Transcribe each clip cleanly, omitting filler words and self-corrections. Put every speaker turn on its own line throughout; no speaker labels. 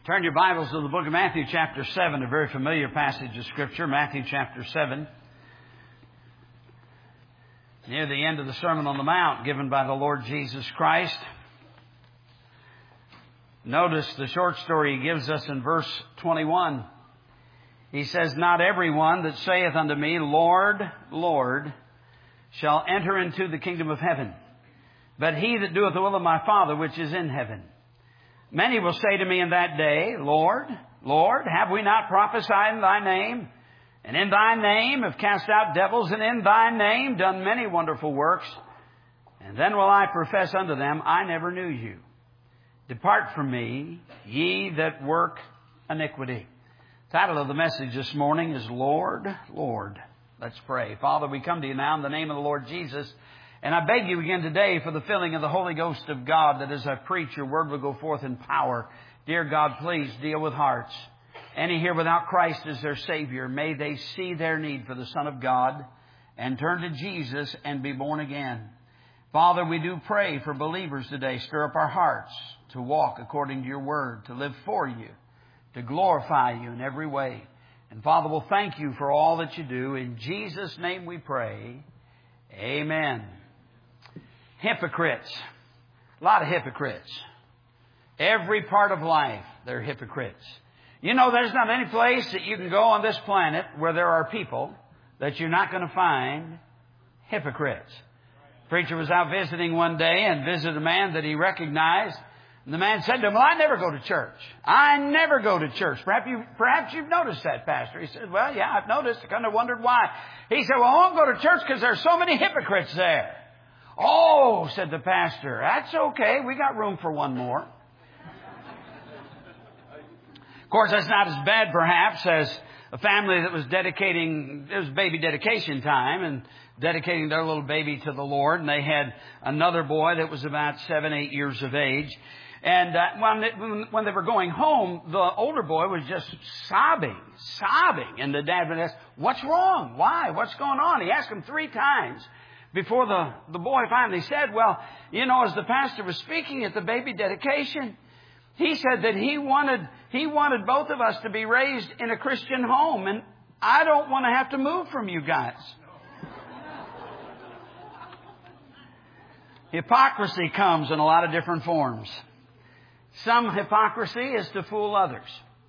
Turn your Bibles to the book of Matthew chapter 7, a very familiar passage of Scripture, Matthew chapter 7. Near the end of the Sermon on the Mount given by the Lord Jesus Christ. Notice the short story he gives us in verse 21. He says, "Not everyone that saith unto me, Lord, Lord, shall enter into the kingdom of heaven, but he that doeth the will of my Father which is in heaven. Many will say to me in that day, Lord, Lord, have we not prophesied in thy name? And in thy name have cast out devils, and in thy name done many wonderful works. And then will I profess unto them, I never knew you. Depart from me, ye that work iniquity." The title of the message this morning is Lord, Lord. Let's pray. Father, we come to you now in the name of the Lord Jesus. And I beg you again today for the filling of the Holy Ghost of God, that as I preach, your word will go forth in power. Dear God, please deal with hearts. Any here without Christ as their Savior, may they see their need for the Son of God and turn to Jesus and be born again. Father, we do pray for believers today. Stir up our hearts to walk according to your word, to live for you, to glorify you in every way. And Father, we'll thank you for all that you do. In Jesus' name we pray. Amen. Hypocrites. A lot of hypocrites. Every part of life, they're hypocrites. You know, there's not any place that you can go on this planet where there are people that you're not going to find hypocrites. The preacher was out visiting one day and visited a man that he recognized. And the man said to him, "Well, I never go to church. I never go to church. Perhaps you've noticed that, Pastor." He said, "Well, yeah, I've noticed. I kind of wondered why." He said, "Well, I won't go to church because there's so many hypocrites there." "Oh," said the pastor, "that's okay. We got room for one more." Of course, that's not as bad, perhaps, as a family that was dedicating, it was baby dedication time, and dedicating their little baby to the Lord. And they had another boy that was about 7, 8 years of age. And when they were going home, the older boy was just sobbing. And the dad would ask, "What's wrong? Why? What's going on?" He asked him 3 times before the boy finally said, "Well, you know, as the pastor was speaking at the baby dedication, he said that he wanted both of us to be raised in a Christian home, and I don't want to have to move from you guys." Hypocrisy comes in a lot of different forms. Some hypocrisy is to fool others.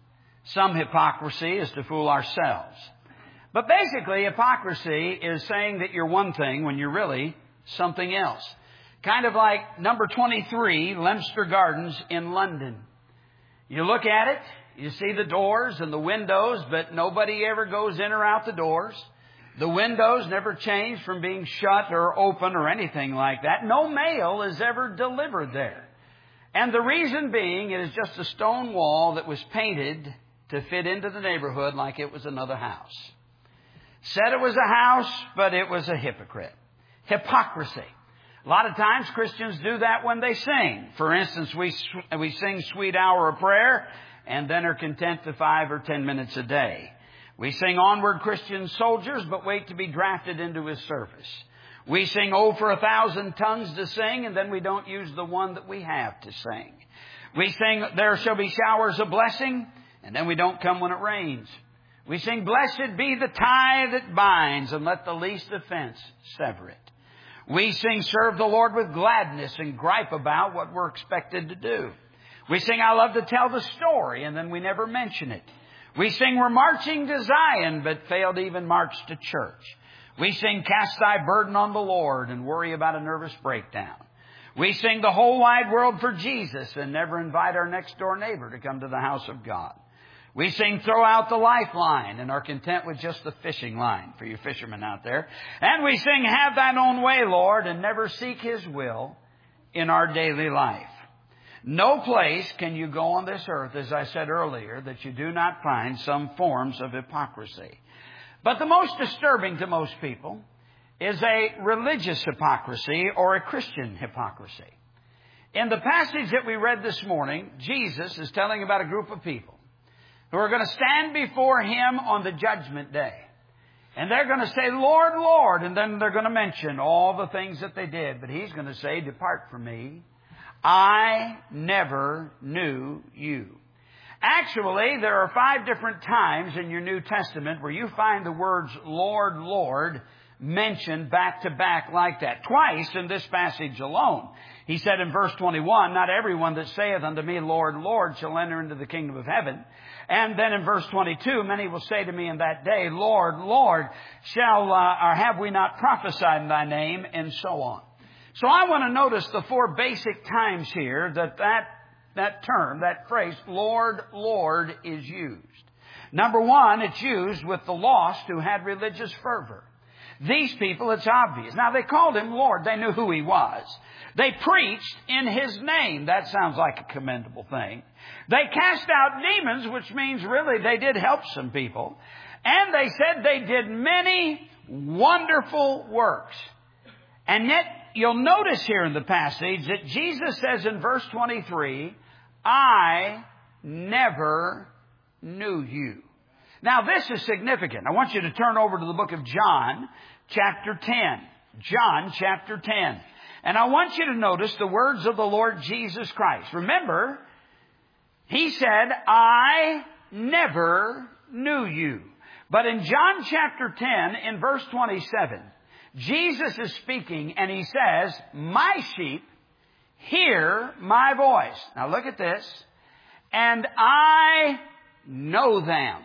Some hypocrisy is to fool ourselves. But basically, hypocrisy is saying that you're one thing when you're really something else. Kind of like number 23, Leominster Gardens in London. You look at it, you see the doors and the windows, but nobody ever goes in or out the doors. The windows never change from being shut or open or anything like that. No mail is ever delivered there. And the reason being, it is just a stone wall that was painted to fit into the neighborhood like it was another house. Said it was a house, but it was a hypocrite. Hypocrisy. A lot of times Christians do that when they sing. For instance, we sing Sweet Hour of Prayer and then are content to 5 or 10 minutes a day. We sing Onward Christian Soldiers, but wait to be drafted into His service. We sing Oh for 1,000 tongues to sing, and then we don't use the one that we have to sing. We sing There Shall Be Showers of Blessing, and then we don't come when it rains. We sing Blessed be the tie that binds, and let the least offense sever it. We sing Serve the Lord with gladness and gripe about what we're expected to do. We sing I love to tell the story, and then we never mention it. We sing We're marching to Zion, but fail to even march to church. We sing Cast thy burden on the Lord and worry about a nervous breakdown. We sing the whole wide world for Jesus and never invite our next door neighbor to come to the house of God. We sing Throw out the lifeline and are content with just the fishing line for you fishermen out there. And we sing Have thine own way, Lord, and never seek His will in our daily life. No place can you go on this earth, as I said earlier, that you do not find some forms of hypocrisy. But the most disturbing to most people is a religious hypocrisy or a Christian hypocrisy. In the passage that we read this morning, Jesus is telling about a group of people who are going to stand before Him on the judgment day. And they're going to say, Lord, Lord. And then they're going to mention all the things that they did. But He's going to say, Depart from me. I never knew you. Actually, there are 5 different times in your New Testament where you find the words Lord, Lord mentioned back to back like that. Twice in this passage alone. He said in verse 21, not everyone that saith unto me, Lord, Lord, shall enter into the kingdom of heaven. And then in verse 22, many will say to me in that day, Lord, Lord, or have we not prophesied in thy name? And so on. So I want to notice the 4 basic times here that term, that phrase, Lord, Lord, is used. Number 1, it's used with the lost who had religious fervor. These people, it's obvious. Now, they called him Lord. They knew who he was. They preached in his name. That sounds like a commendable thing. They cast out demons, which means really they did help some people. And they said they did many wonderful works. And yet, you'll notice here in the passage that Jesus says in verse 23, I never knew you. Now, this is significant. I want you to turn over to the book of John, chapter 10. John, chapter 10. And I want you to notice the words of the Lord Jesus Christ. Remember, he said, I never knew you. But in John chapter 10, in verse 27, Jesus is speaking and he says, my sheep hear my voice. Now look at this. And I know them.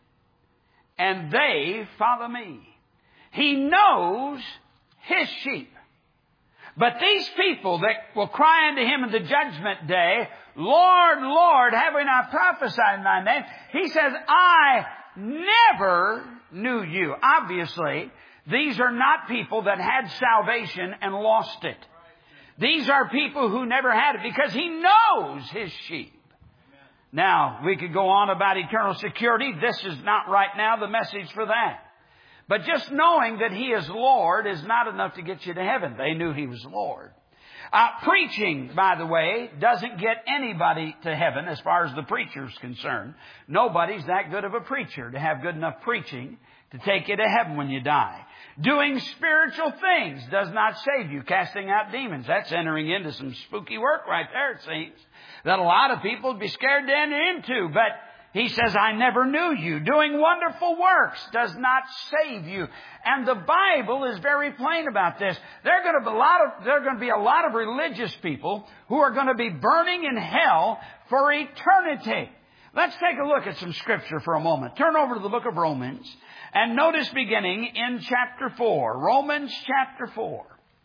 And they follow me. He knows his sheep. But these people that will cry unto him in the judgment day, Lord, Lord, have we not prophesied in thy name? He says, I never knew you. Obviously, these are not people that had salvation and lost it. These are people who never had it because he knows his sheep. Now, we could go on about eternal security. This is not right now the message for that. But just knowing that he is Lord is not enough to get you to heaven. They knew he was Lord. Preaching, by the way, doesn't get anybody to heaven as far as the preacher is concerned. Nobody's that good of a preacher to have good enough preaching to take you to heaven when you die. Doing spiritual things does not save you. Casting out demons, that's entering into some spooky work right there, it seems, that a lot of people would be scared to enter into. But he says, I never knew you. Doing wonderful works does not save you. And the Bible is very plain about this. There are going to be a lot of religious people who are going to be burning in hell for eternity. Let's take a look at some scripture for a moment. Turn over to the book of Romans and notice beginning in chapter 4. Romans chapter 4.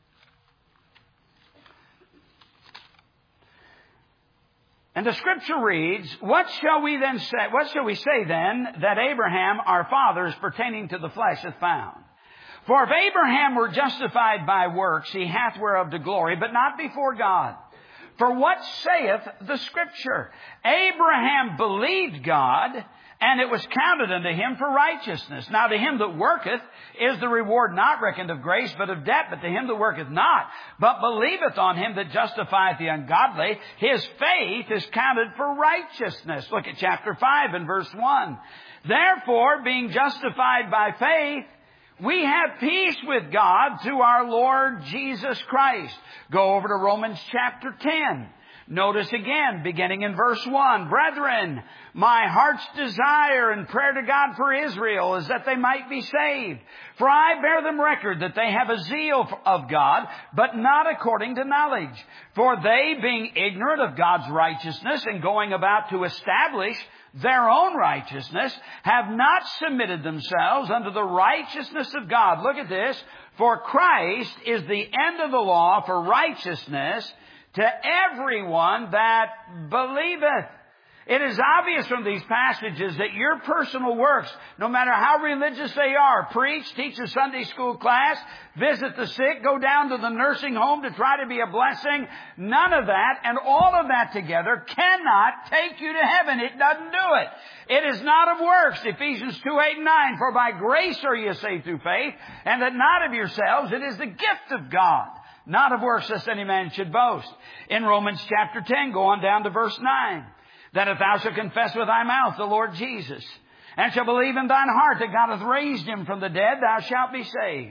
And the scripture reads, what shall we say then that Abraham our father is pertaining to the flesh hath found? For if Abraham were justified by works, he hath whereof to glory, but not before God. For what saith the scripture? Abraham believed God, and it was counted unto him for righteousness. Now to him that worketh is the reward not reckoned of grace, but of debt. But to him that worketh not, but believeth on him that justifieth the ungodly, his faith is counted for righteousness. Look at chapter 5 and verse 1. Therefore, being justified by faith, we have peace with God through our Lord Jesus Christ. Go over to Romans chapter 10. Notice again, beginning in verse 1, brethren, my heart's desire and prayer to God for Israel is that they might be saved. For I bear them record that they have a zeal of God, but not according to knowledge. For they, being ignorant of God's righteousness and going about to establish their own righteousness, have not submitted themselves unto the righteousness of God. Look at this. For Christ is the end of the law for righteousness to everyone that believeth. It is obvious from these passages that your personal works, no matter how religious they are, preach, teach a Sunday school class, visit the sick, go down to the nursing home to try to be a blessing, none of that and all of that together cannot take you to heaven. It doesn't do it. It is not of works. Ephesians 2:8-9, for by grace are ye saved through faith, and that not of yourselves, it is the gift of God. Not of works, lest any man should boast. In Romans chapter 10, go on down to verse 9. That if thou shalt confess with thy mouth the Lord Jesus, and shalt believe in thine heart that God hath raised him from the dead, thou shalt be saved.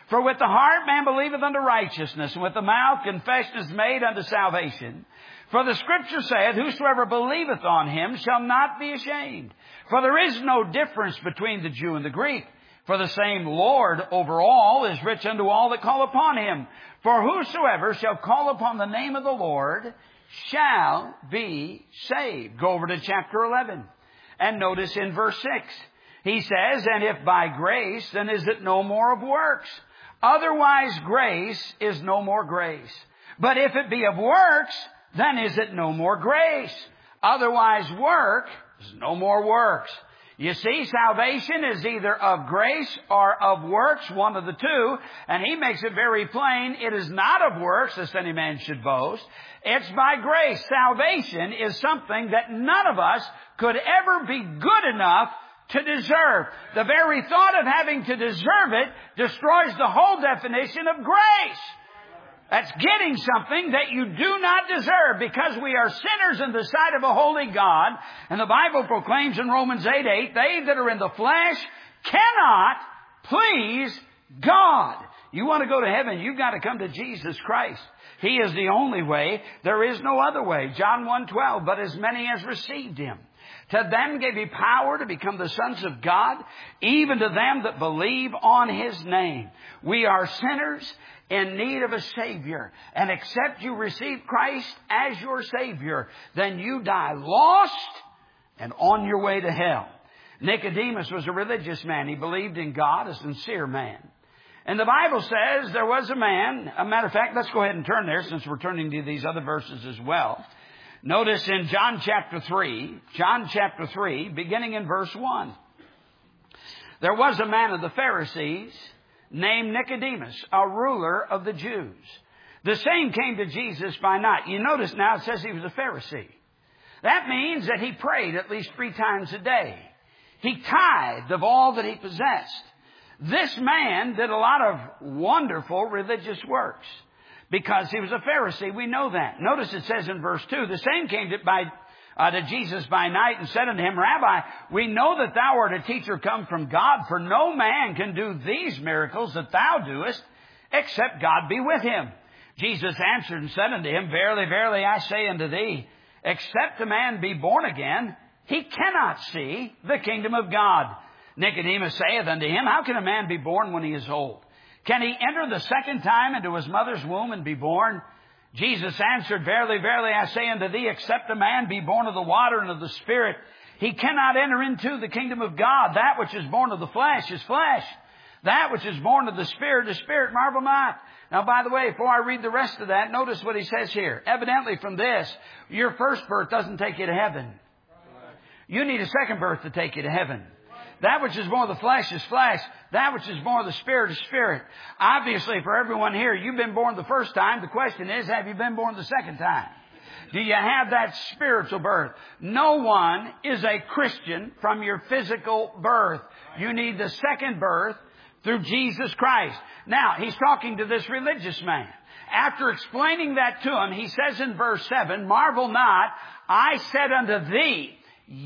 For with the heart man believeth unto righteousness, and with the mouth confession is made unto salvation. For the Scripture saith, Whosoever believeth on him shall not be ashamed. For there is no difference between the Jew and the Greek. For the same Lord over all is rich unto all that call upon him. For whosoever shall call upon the name of the Lord shall be saved. Go over to chapter 11 and notice in verse 6. He says, And if by grace, then is it no more of works? Otherwise grace is no more grace. But if it be of works, then is it no more grace? Otherwise work is no more works. You see, salvation is either of grace or of works, one of the two. And he makes it very plain, it is not of works, lest any man should boast. It's by grace. Salvation is something that none of us could ever be good enough to deserve. The very thought of having to deserve it destroys the whole definition of grace. That's getting something that you do not deserve, because we are sinners in the sight of a holy God. And the Bible proclaims in Romans 8:8, they that are in the flesh cannot please God. You want to go to heaven, you've got to come to Jesus Christ. He is the only way. There is no other way. John 1:12, but as many as received him, to them gave he power to become the sons of God, even to them that believe on his name. We are sinners in need of a Savior. And except you receive Christ as your Savior, then you die lost and on your way to hell. Nicodemus was a religious man. He believed in God, a sincere man. And the Bible says there was a man, a matter of fact, let's go ahead and turn there since we're turning to these other verses as well. Notice in John chapter 3, beginning in verse 1. There was a man of the Pharisees named Nicodemus, a ruler of the Jews. The same came to Jesus by night. You notice now it says he was a Pharisee. That means that he prayed at least 3 times a day. He tithed of all that he possessed. This man did a lot of wonderful religious works because he was a Pharisee. We know that. Notice it says in verse 2, the same came to Jesus by night and said unto him, Rabbi, we know that thou art a teacher come from God, for no man can do these miracles that thou doest, except God be with him. Jesus answered and said unto him, Verily, verily, I say unto thee, except a man be born again, he cannot see the kingdom of God. Nicodemus saith unto him, How can a man be born when he is old? Can he enter the second time into his mother's womb and be born? Jesus answered, Verily, verily, I say unto thee, except a man be born of the water and of the Spirit, he cannot enter into the kingdom of God. That which is born of the flesh is flesh. That which is born of the Spirit is spirit. Marvel not. Now, by the way, before I read the rest of that, notice what he says here. Evidently from this, your first birth doesn't take you to heaven. You need a second birth to take you to heaven. That which is born of the flesh is flesh. That which is born of the Spirit is spirit. Obviously, for everyone here, you've been born the first time. The question is, have you been born the second time? Do you have that spiritual birth? No one is a Christian from your physical birth. You need the second birth through Jesus Christ. Now, he's talking to this religious man. After explaining that to him, he says in verse 7, Marvel not, I said unto thee,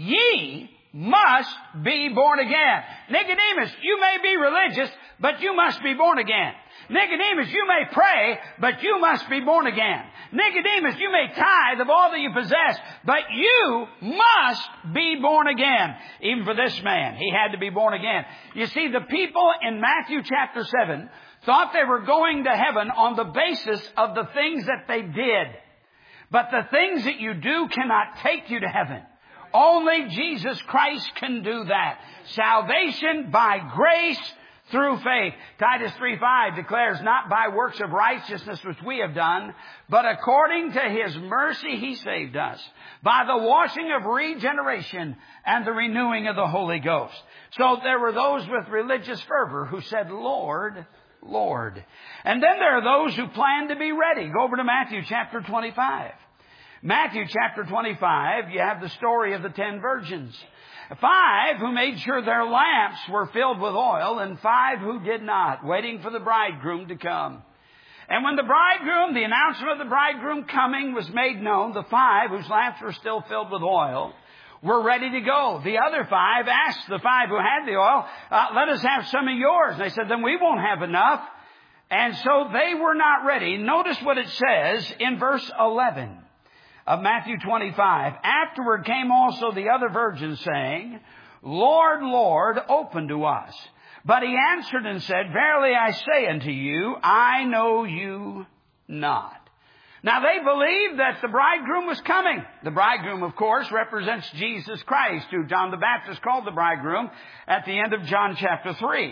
ye must be born again. Nicodemus, you may be religious, but you must be born again. Nicodemus, you may pray, but you must be born again. Nicodemus, you may tithe of all that you possess, but you must be born again. Even for this man, he had to be born again. You see, the people in Matthew chapter 7 thought they were going to heaven on the basis of the things that they did. But the things that you do cannot take you to heaven. Only Jesus Christ can do that. Salvation by grace through faith. Titus 3:5 declares, not by works of righteousness which we have done, but according to his mercy he saved us, by the washing of regeneration and the renewing of the Holy Ghost. So there were those with religious fervor who said, Lord, Lord. And then there are those who plan to be ready. Go over to Matthew chapter 25. Matthew chapter 25, you have the story of the 10 virgins. 5 who made sure their lamps were filled with oil, and 5 who did not, waiting for the bridegroom to come. And when the announcement of the bridegroom coming was made known, the 5 whose lamps were still filled with oil were ready to go. The other 5 asked the 5 who had the oil, let us have some of yours. And they said, then we won't have enough. And so they were not ready. Notice what it says in verse 11 of Matthew 25. Afterward came also the other virgins, saying, Lord, Lord, open to us. But he answered and said, Verily I say unto you, I know you not. Now they believed that the bridegroom was coming. The bridegroom, of course, represents Jesus Christ, who John the Baptist called the bridegroom at the end of John chapter 3.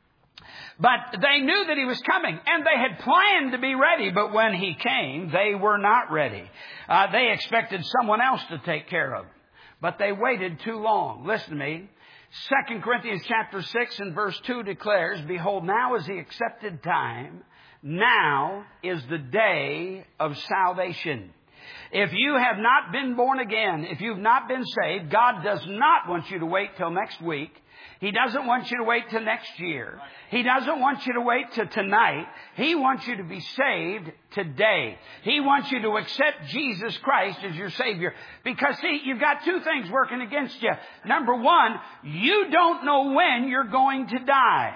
But they knew that he was coming, and they had planned to be ready, but when he came, they were not ready. They expected someone else to take care of them, but they waited too long. Listen to me. 2 Corinthians chapter 6 and verse 2 declares, Behold, now is the accepted time. Now is the day of salvation. If you have not been born again, if you've not been saved, God does not want you to wait till next week. He doesn't want you to wait till next year. He doesn't want you to wait till tonight. He wants you to be saved today. He wants you to accept Jesus Christ as your Savior. Because, see, you've got two things working against you. Number one, you don't know when you're going to die.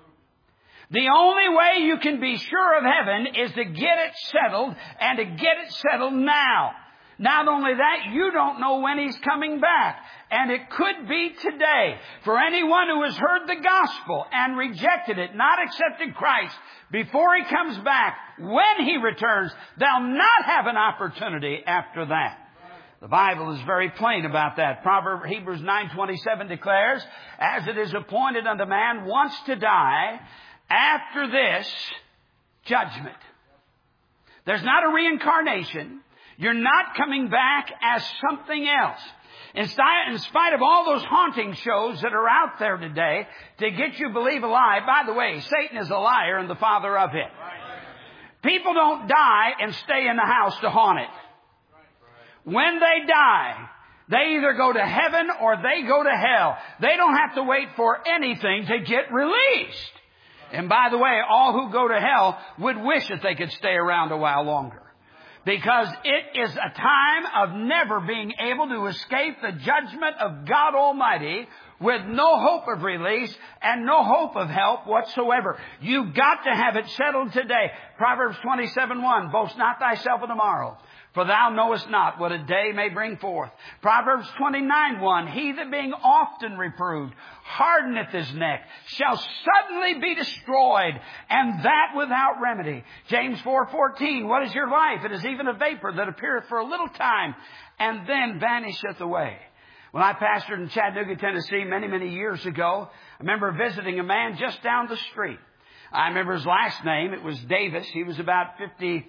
The only way you can be sure of heaven is to get it settled, and to get it settled now. Not only that, you don't know when He's coming back. And it could be today. For anyone who has heard the gospel and rejected it, not accepted Christ, before He comes back, when He returns, they'll not have an opportunity after that. The Bible is very plain about that. Hebrews 9:27 declares, As it is appointed unto man once to die, after this, judgment. There's not a reincarnation. You're not coming back as something else. In spite of all those haunting shows that are out there today to get you to believe a lie, by the way, Satan is a liar and the father of it. People don't die and stay in the house to haunt it. When they die, they either go to heaven or they go to hell. They don't have to wait for anything to get released. And by the way, all who go to hell would wish that they could stay around a while longer. Because it is a time of never being able to escape the judgment of God Almighty with no hope of release and no hope of help whatsoever. You've got to have it settled today. Proverbs 27:1, Boast not thyself of tomorrow, for thou knowest not what a day may bring forth. Proverbs 29:1, He that being often reproved hardeneth his neck shall suddenly be destroyed, and that without remedy. James 4:14, What is your life? It is even a vapor that appeareth for a little time, and then vanisheth away. When I pastored in Chattanooga, Tennessee, many, many years ago, I remember visiting a man just down the street. I remember his last name. It was Davis. He was about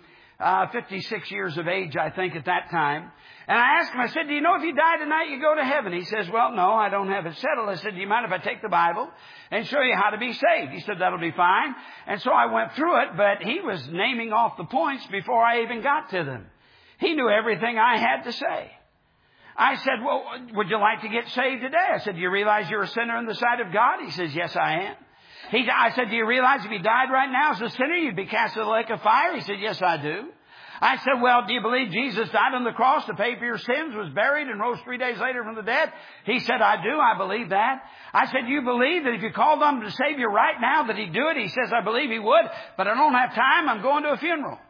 56 years of age, I think, at that time. And I asked him, I said, do you know if you die tonight, you go to heaven? He says, well, no, I don't have it settled. I said, do you mind if I take the Bible and show you how to be saved? He said, that'll be fine. And so I went through it, but he was naming off the points before I even got to them. He knew everything I had to say. I said, well, would you like to get saved today? I said, do you realize you're a sinner in the sight of God? He says, yes, I am. I said, do you realize if you died right now as a sinner, you'd be cast into the lake of fire? He said, yes, I do. I said, well, do you believe Jesus died on the cross to pay for your sins, was buried, and rose 3 days later from the dead? He said, I do. I believe that. I said, you believe that if you called on Him to save you right now, that He'd do it? He says, I believe He would, but I don't have time. I'm going to a funeral.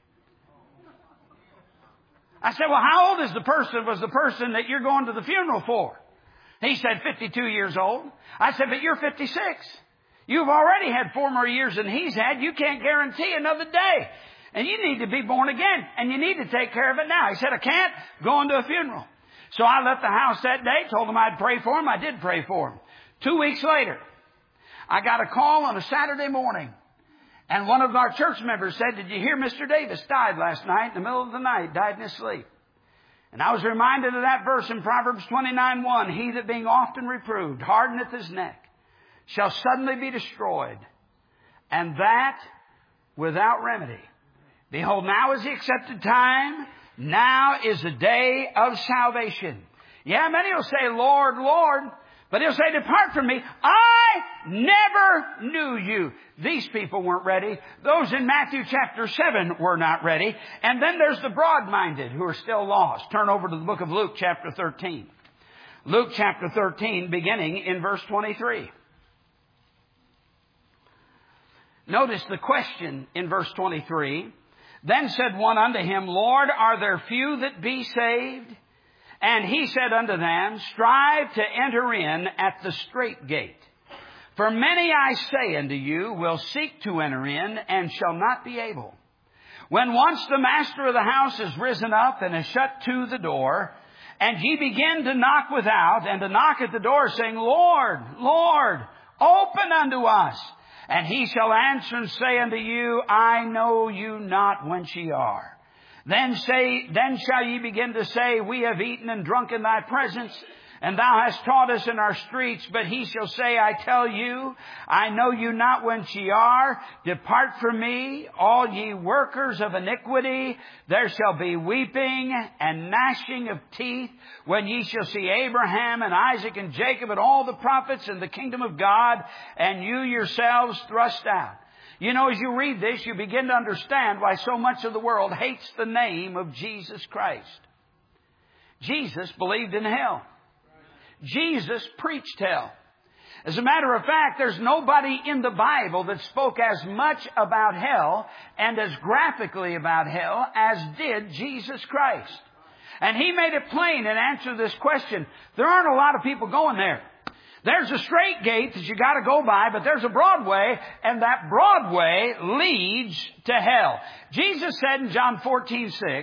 I said, well, how old was the person that you're going to the funeral for? He said, 52 years old. I said, but you're 56. You've already had 4 more years than he's had. You can't guarantee another day. And you need to be born again. And you need to take care of it now. He said, I can't. Going to a funeral. So I left the house that day, told him I'd pray for him. I did pray for him. 2 weeks later, I got a call on a Saturday morning. And one of our church members said, did you hear Mr. Davis died last night in the middle of the night, died in his sleep? And I was reminded of that verse in Proverbs 29:1. He that being often reproved hardeneth his neck shall suddenly be destroyed, and that without remedy. Behold, now is the accepted time. Now is the day of salvation. Yeah, many will say, Lord, Lord. But He'll say, depart from me. I never knew you. These people weren't ready. Those in Matthew chapter 7 were not ready. And then there's the broad-minded who are still lost. Turn over to the book of Luke chapter 13. Luke chapter 13, beginning in verse 23. Notice the question in verse 23. Then said one unto him, Lord, are there few that be saved? And he said unto them, strive to enter in at the strait gate. For many, I say unto you, will seek to enter in, and shall not be able. When once the master of the house is risen up, and has shut to the door, and ye begin to knock without, and to knock at the door, saying, Lord, Lord, open unto us. And he shall answer and say unto you, I know you not whence ye are. Then shall ye begin to say, we have eaten and drunk in thy presence, and thou hast taught us in our streets. But he shall say, I tell you, I know you not whence ye are. Depart from me, all ye workers of iniquity. There shall be weeping and gnashing of teeth when ye shall see Abraham and Isaac and Jacob and all the prophets in the kingdom of God, and you yourselves thrust out. You know, as you read this, you begin to understand why so much of the world hates the name of Jesus Christ. Jesus believed in hell. Jesus preached hell. As a matter of fact, there's nobody in the Bible that spoke as much about hell and as graphically about hell as did Jesus Christ. And he made it plain in answer to this question. There aren't a lot of people going there. There's a straight gate that you got to go by, but there's a broad way, and that broad way leads to hell. Jesus said in John 14:6,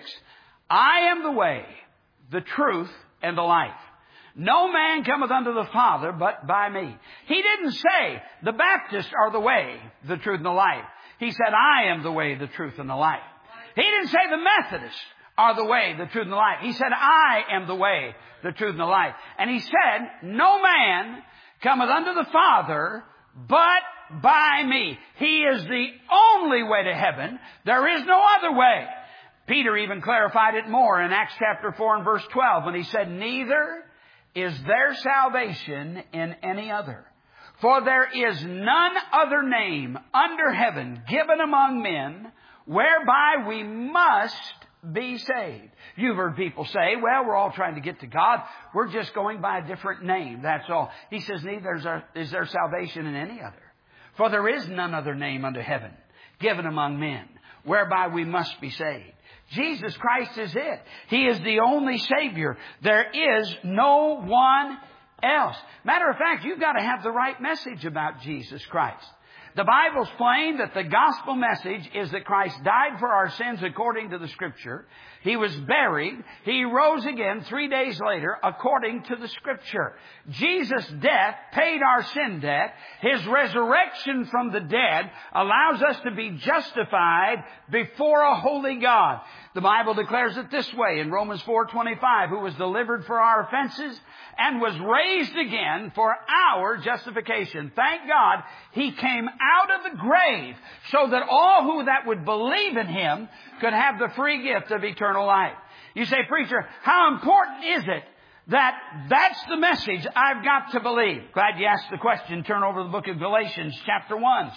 I am the way, the truth, and the life. No man cometh unto the Father but by me. He didn't say the Baptists are the way, the truth, and the life. He said, I am the way, the truth, and the life. He didn't say the Methodists are the way, the truth, and the life. He said, I am the way, the truth, and the life. And he said, no man cometh unto the Father but by me. He is the only way to heaven. There is no other way. Peter even clarified it more in Acts chapter 4 and verse 12 when he said, neither is there salvation in any other. For there is none other name under heaven given among men whereby we must be saved. You've heard people say, well, we're all trying to get to God. We're just going by a different name. That's all. He says, neither is there salvation in any other. For there is none other name under heaven given among men whereby we must be saved. Jesus Christ is it. He is the only Savior. There is no one else. Matter of fact, you've got to have the right message about Jesus Christ. The Bible's plain that the gospel message is that Christ died for our sins according to the Scripture. He was buried. He rose again 3 days later according to the Scripture. Jesus' death paid our sin debt. His resurrection from the dead allows us to be justified before a holy God. The Bible declares it this way in Romans 4:25, who was delivered for our offenses and was raised again for our justification. Thank God He came out of the grave so that all who that would believe in Him could have the free gift of eternal life. You say, preacher, how important is it that that's the message I've got to believe? Glad you asked the question. Turn over to the book of Galatians chapter 1.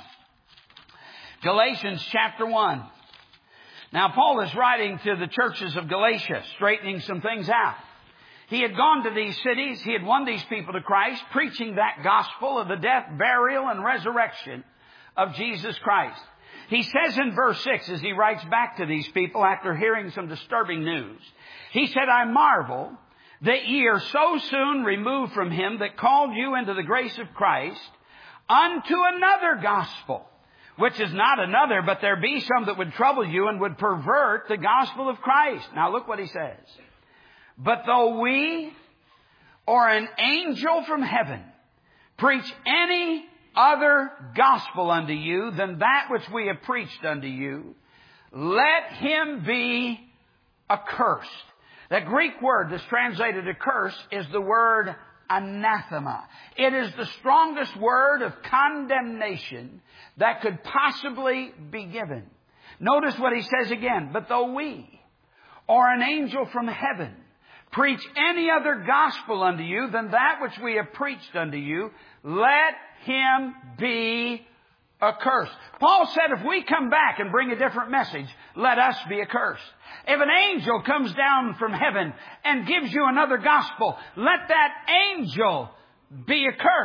Galatians chapter 1. Now, Paul is writing to the churches of Galatia, straightening some things out. He had gone to these cities. He had won these people to Christ, preaching that gospel of the death, burial, and resurrection of Jesus Christ. He says in verse 6, as he writes back to these people after hearing some disturbing news, he said, I marvel that ye are so soon removed from Him that called you into the grace of Christ unto another gospel, which is not another, but there be some that would trouble you and would pervert the gospel of Christ. Now look what he says. But though we or an angel from heaven preach any other gospel unto you than that which we have preached unto you, let him be accursed. The Greek word that's translated accursed is the word anathema. It is the strongest word of condemnation that could possibly be given. Notice what he says again. But though we or an angel from heaven preach any other gospel unto you than that which we have preached unto you, let him be accursed. Paul said if we come back and bring a different message, let us be accursed. If an angel comes down from heaven and gives you another gospel, let that angel be accursed.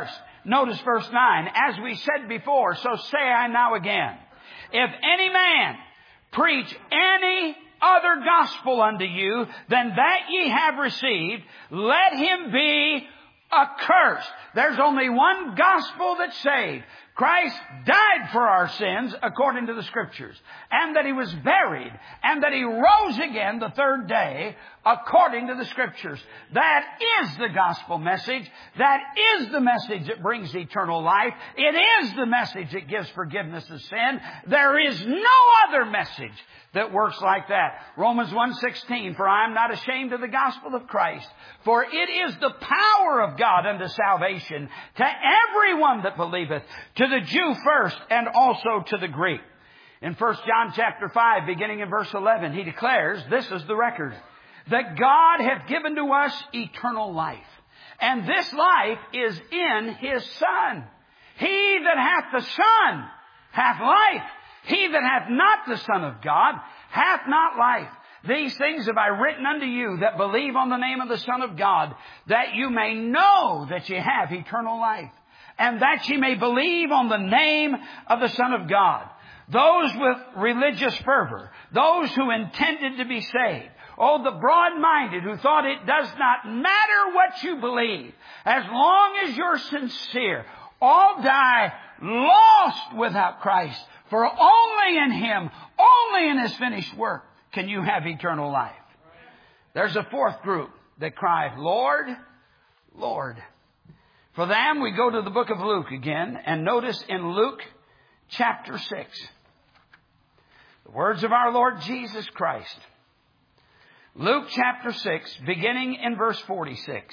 Notice verse 9. As we said before, so say I now again. If any man preach any other gospel unto you than that ye have received, let him be accursed. There's only one gospel that saved. Christ died for our sins according to the Scriptures, and that He was buried, and that He rose again the third day according to the Scriptures. That is the gospel message. That is the message that brings eternal life. It is the message that gives forgiveness of sin. There is no other message that works like that. Romans 1:16, for I am not ashamed of the gospel of Christ, for it is the power of God unto salvation to everyone that believeth, to the Jew first and also to the Greek. In 1 John chapter 5, beginning in verse 11, he declares, this is the record, that God hath given to us eternal life. And this life is in His Son. He that hath the Son hath life. He that hath not the Son of God hath not life. These things have I written unto you that believe on the name of the Son of God, that you may know that ye have eternal life, and that ye may believe on the name of the Son of God. Those with religious fervor, those who intended to be saved, oh, the broad-minded who thought it does not matter what you believe, as long as you're sincere, all die lost without Christ. For only in Him, only in His finished work, can you have eternal life. There's a fourth group that cried, Lord, Lord. For them, we go to the book of Luke again, and notice in Luke chapter 6, the words of our Lord Jesus Christ. Luke chapter 6, beginning in verse 46.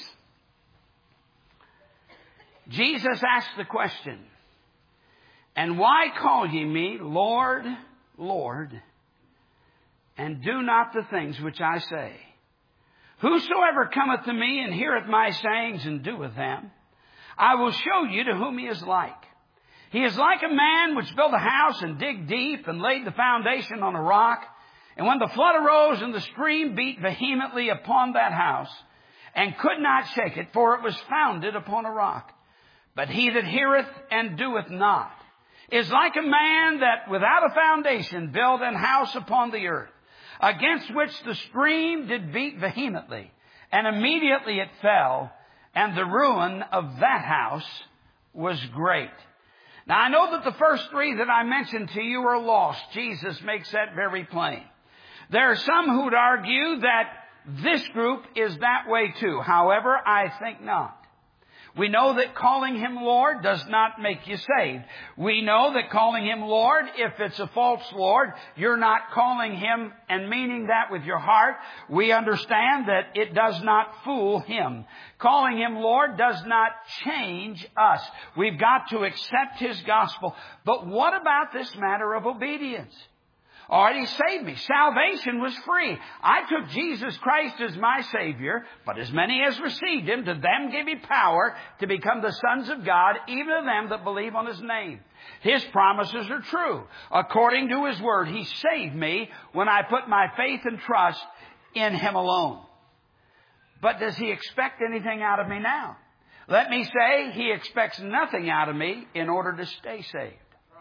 Jesus asked the question, and why call ye me Lord, Lord, and do not the things which I say? Whosoever cometh to me and heareth my sayings and doeth them, I will show you to whom he is like. He is like a man which built a house and digged deep and laid the foundation on a rock. And when the flood arose and the stream beat vehemently upon that house, and could not shake it, for it was founded upon a rock. But he that heareth and doeth not is like a man that without a foundation built an house upon the earth, against which the stream did beat vehemently, and immediately it fell, and the ruin of that house was great. Now I know that the first three that I mentioned to you are lost. Jesus makes that very plain. There are some who would argue that this group is that way too. However, I think not. We know that calling Him Lord does not make you saved. We know that calling Him Lord, if it's a false Lord, you're not calling Him and meaning that with your heart. We understand that it does not fool Him. Calling Him Lord does not change us. We've got to accept His gospel. But what about this matter of obedience? Already saved me. Salvation was free. I took Jesus Christ as my Savior, but as many as received Him, to them gave He power to become the sons of God, even to them that believe on His name. His promises are true. According to His word, He saved me when I put my faith and trust in Him alone. But does He expect anything out of me now? Let me say, He expects nothing out of me in order to stay saved.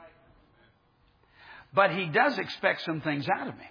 But He does expect some things out of me.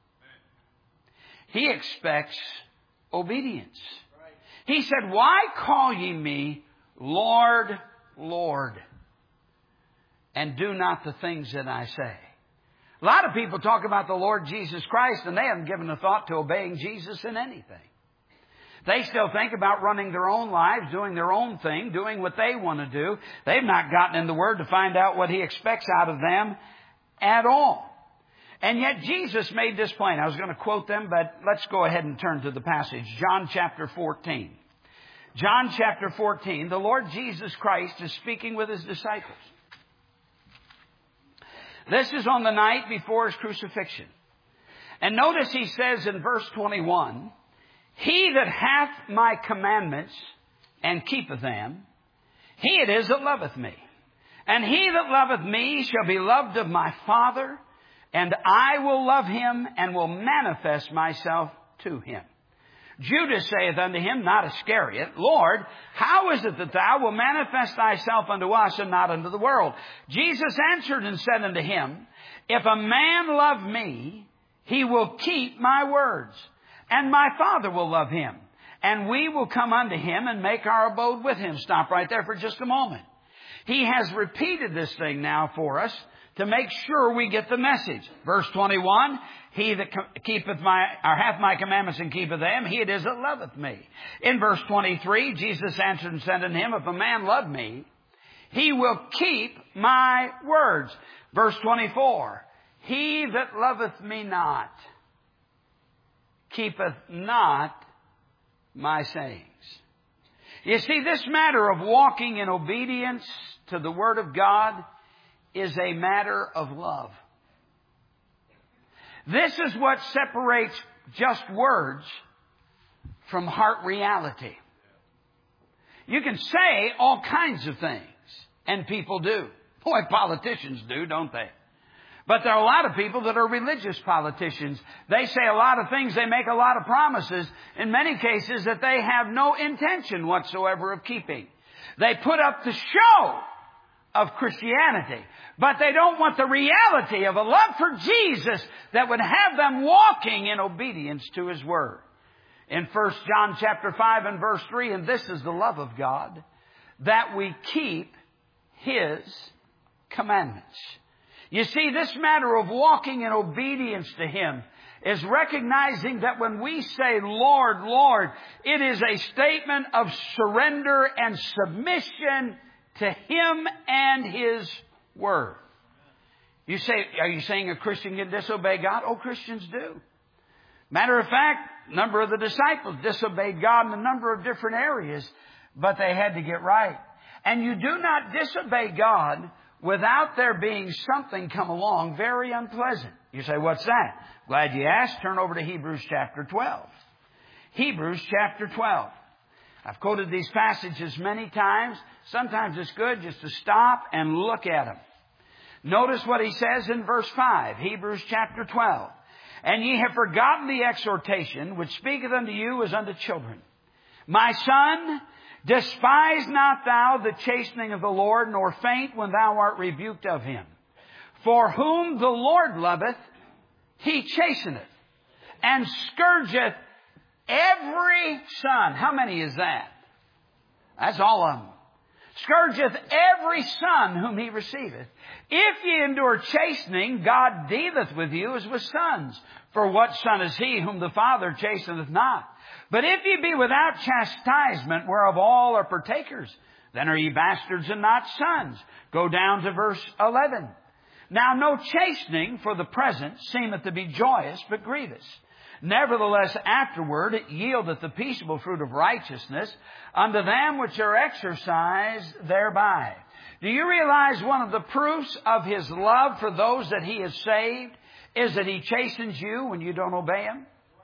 He expects obedience. He said, why call ye me Lord, Lord, and do not the things that I say? A lot of people talk about the Lord Jesus Christ, and they haven't given a thought to obeying Jesus in anything. They still think about running their own lives, doing their own thing, doing what they want to do. They've not gotten in the Word to find out what He expects out of them at all. And yet Jesus made this plain. I was going to quote them, but let's go ahead and turn to the passage. John chapter 14. John chapter 14. The Lord Jesus Christ is speaking with His disciples. This is on the night before His crucifixion. And notice He says in verse 21, He that hath my commandments and keepeth them, he it is that loveth me. And he that loveth me shall be loved of my Father, and I will love him and will manifest myself to him. Judas saith unto him, not Iscariot, Lord, how is it that thou wilt manifest thyself unto us and not unto the world? Jesus answered and said unto him, if a man love me, he will keep my words, and my Father will love him, and we will come unto him and make our abode with him. Stop right there for just a moment. He has repeated this thing now for us to make sure we get the message. Verse 21, he that hath my commandments and keepeth them, he it is that loveth me. In verse 23, Jesus answered and said unto him, if a man love me, he will keep my words. Verse 24, he that loveth me not, keepeth not my sayings. You see, this matter of walking in obedience to the Word of God is a matter of love. This is what separates just words from heart reality. You can say all kinds of things, and people do. Boy, politicians do, don't they? But there are a lot of people that are religious politicians. They say a lot of things, they make a lot of promises, in many cases that they have no intention whatsoever of keeping. They put up the show of Christianity, but they don't want the reality of a love for Jesus that would have them walking in obedience to His Word. In 1 John chapter 5 and verse 3, and this is the love of God, that we keep His commandments. You see, this matter of walking in obedience to Him is recognizing that when we say, Lord, Lord, it is a statement of surrender and submission to Him and His Word. You say, are you saying a Christian can disobey God? Oh, Christians do. Matter of fact, a number of the disciples disobeyed God in a number of different areas, but they had to get right. And you do not disobey God without there being something come along very unpleasant. You say, what's that? Glad you asked. Turn over to Hebrews chapter 12. Hebrews chapter 12. I've quoted these passages many times. Sometimes it's good just to stop and look at them. Notice what he says in verse 5, Hebrews chapter 12. And ye have forgotten the exhortation which speaketh unto you as unto children. My son, despise not thou the chastening of the Lord, nor faint when thou art rebuked of Him. For whom the Lord loveth, He chasteneth, and scourgeth every son. How many is that? That's all of them. Scourgeth every son whom He receiveth. If ye endure chastening, God dealeth with you as with sons. For what son is he whom the Father chasteneth not? But if ye be without chastisement, whereof all are partakers, then are ye bastards and not sons. Go down to verse 11. Now no chastening for the present seemeth to be joyous, but grievous. Nevertheless, afterward it yieldeth the peaceable fruit of righteousness unto them which are exercised thereby. Do you realize one of the proofs of His love for those that He has saved is that He chastens you when you don't obey Him?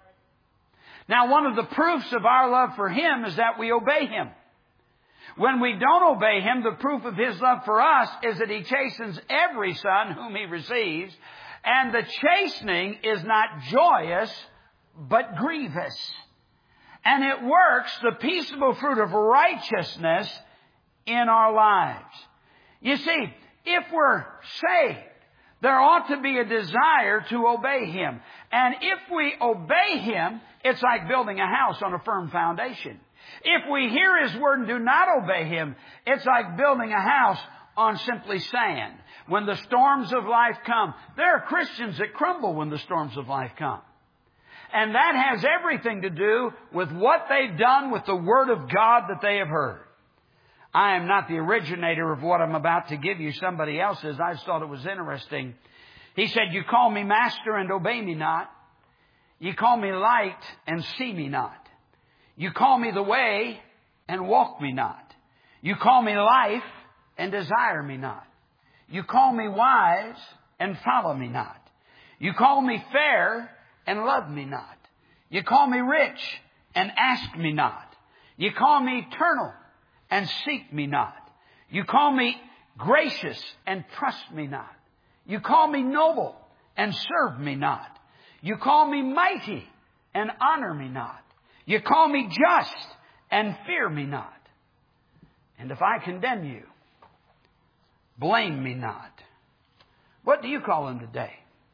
Now, one of the proofs of our love for Him is that we obey Him. When we don't obey Him, the proof of His love for us is that He chastens every son whom He receives. And the chastening is not joyous, but grievous. And it works the peaceable fruit of righteousness in our lives. You see, if we're saved, there ought to be a desire to obey Him. And if we obey Him, it's like building a house on a firm foundation. If we hear His Word and do not obey Him, it's like building a house on simply sand. When the storms of life come, there are Christians that crumble when the storms of life come. And that has everything to do with what they've done with the Word of God that they have heard. I am not the originator of what I'm about to give you. Somebody else is. I just thought it was interesting. He said, you call me master and obey me not. You call me light and see me not. You call me the way and walk me not. You call me life and desire me not. You call me wise and follow me not. You call me fair and love me not. You call me rich and ask me not. You call me eternal and seek me not. You call me gracious and trust me not. You call me noble and serve me not. You call me mighty and honor me not. You call me just and fear me not. And if I condemn you, blame me not. What do you call him today?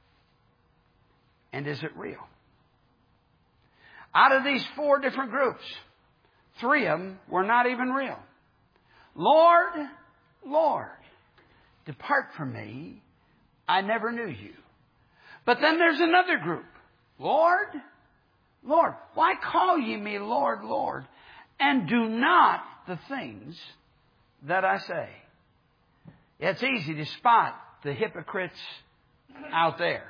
And is it real? Out of these 4 different groups, 3 of them were not even real. Lord, Lord, depart from me. I never knew you. But then there's another group. Lord, Lord, why call ye me Lord, Lord, and do not the things that I say? It's easy to spot the hypocrites out there.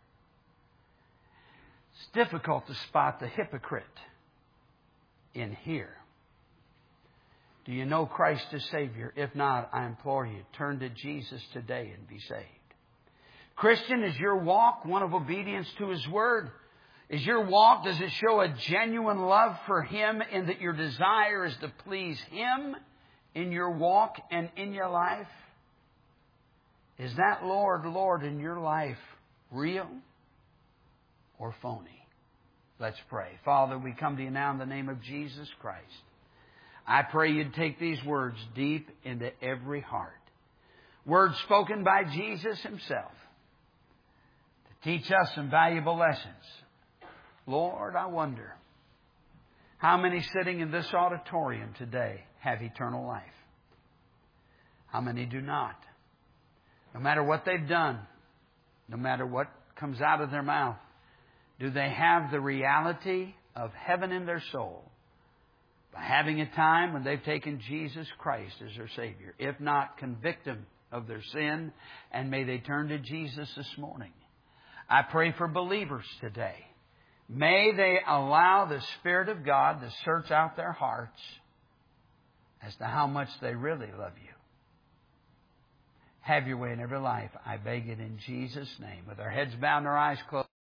It's difficult to spot the hypocrite in here. Do you know Christ as Savior? If not, I implore you, turn to Jesus today and be saved. Christian, is your walk one of obedience to His Word? Is your walk, does it show a genuine love for Him in that your desire is to please Him in your walk and in your life? Is that Lord, Lord in your life real or phony? Let's pray. Father, we come to you now in the name of Jesus Christ. I pray you'd take these words deep into every heart. Words spoken by Jesus Himself to teach us some valuable lessons. Lord, I wonder how many sitting in this auditorium today have eternal life. How many do not? No matter what they've done, no matter what comes out of their mouth, do they have the reality of heaven in their soul by having a time when they've taken Jesus Christ as their Savior? If not, convict them of their sin, and may they turn to Jesus this morning. I pray for believers today. May they allow the Spirit of God to search out their hearts as to how much they really love you. Have your way in every life. I beg it in Jesus' name. With our heads bowed and our eyes closed.